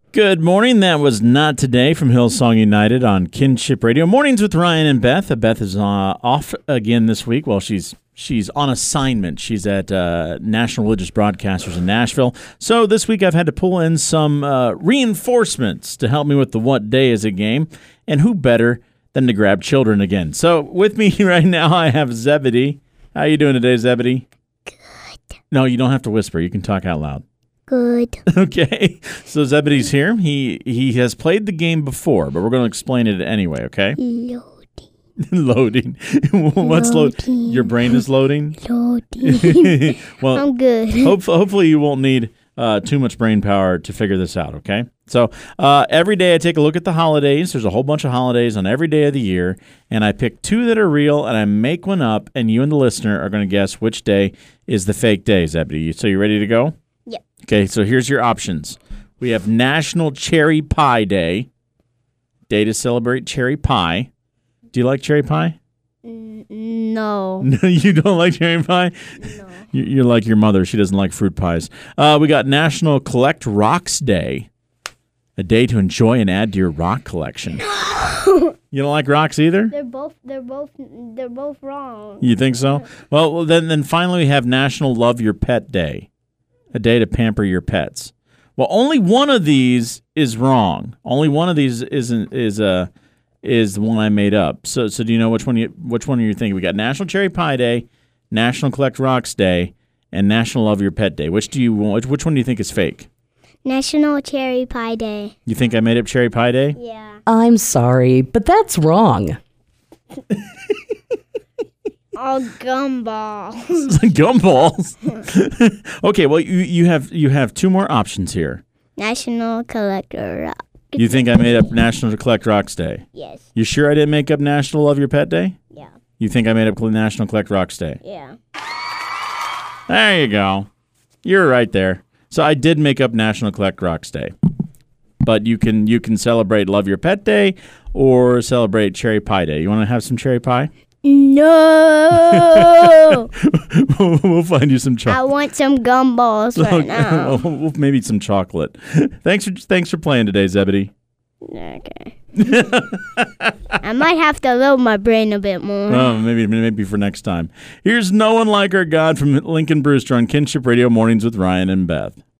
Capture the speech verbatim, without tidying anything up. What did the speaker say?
Good morning. That was Not Today from Hillsong United on Kinship Radio. Mornings with Ryan and Beth. Beth is uh, off again this week. Well, she's she's on assignment. She's at uh, National Religious Broadcasters in Nashville. So this week I've had to pull in some uh, reinforcements to help me with the What Day Is It game. And who better than to grab children again. So with me right now I have Zebedee. How you doing today, Zebedee? Good. No, you don't have to whisper. You can talk out loud. Good. Okay, so Zebedee's here. He he has played the game before, but we're going to explain it anyway, okay? Loading. Loading. What's loading? Loading. Your brain is loading? Loading. Well, I'm good. hope, hopefully you won't need uh, too much brain power to figure this out, okay? So uh, every day I take a look at the holidays. There's a whole bunch of holidays on every day of the year, and I pick two that are real, and I make one up, and you and the listener are going to guess which day is the fake day, Zebedee. So you ready to go? Yep. Okay, so here's your options. We have National Cherry Pie Day, day to celebrate cherry pie. Do you like cherry pie? N- no. No, you don't like cherry pie? No. You- You're like your mother. She doesn't like fruit pies. Uh, we got National Collect Rocks Day, a day to enjoy and add to your rock collection. You don't like rocks either? They're both. They're both. They're both wrong. You think so? Well, well, then, then finally we have National Love Your Pet Day, a day to pamper your pets. Well, only one of these is wrong. Only one of these isn't is uh is the one I made up. So so do you know which one you which one are you thinking? We got National Cherry Pie Day, National Collect Rocks Day, and National Love Your Pet Day. Which do you which, which one do you think is fake? National Cherry Pie Day. You think I made up Cherry Pie Day? Yeah. I'm sorry, but that's wrong. All gumballs. Gumballs. Okay, well you you have you have two more options here. National Collector Rock. You think I made up National Collect Rocks Day? Yes. You sure I didn't make up National Love Your Pet Day? Yeah. You think I made up National Collect Rocks Day? Yeah. There you go. You're right there. So I did make up National Collect Rocks Day. But you can you can celebrate Love Your Pet Day or celebrate Cherry Pie Day. You want to have some cherry pie? No. We'll find you some I chocolate. want some gumballs right now. Maybe some chocolate. Thanks for thanks for playing today, Zebedee. Okay. I might have to load my brain a bit more. Oh, maybe maybe for next time. Here's No One Like Our God from Lincoln Brewster on Kinship Radio Mornings with Ryan and Beth.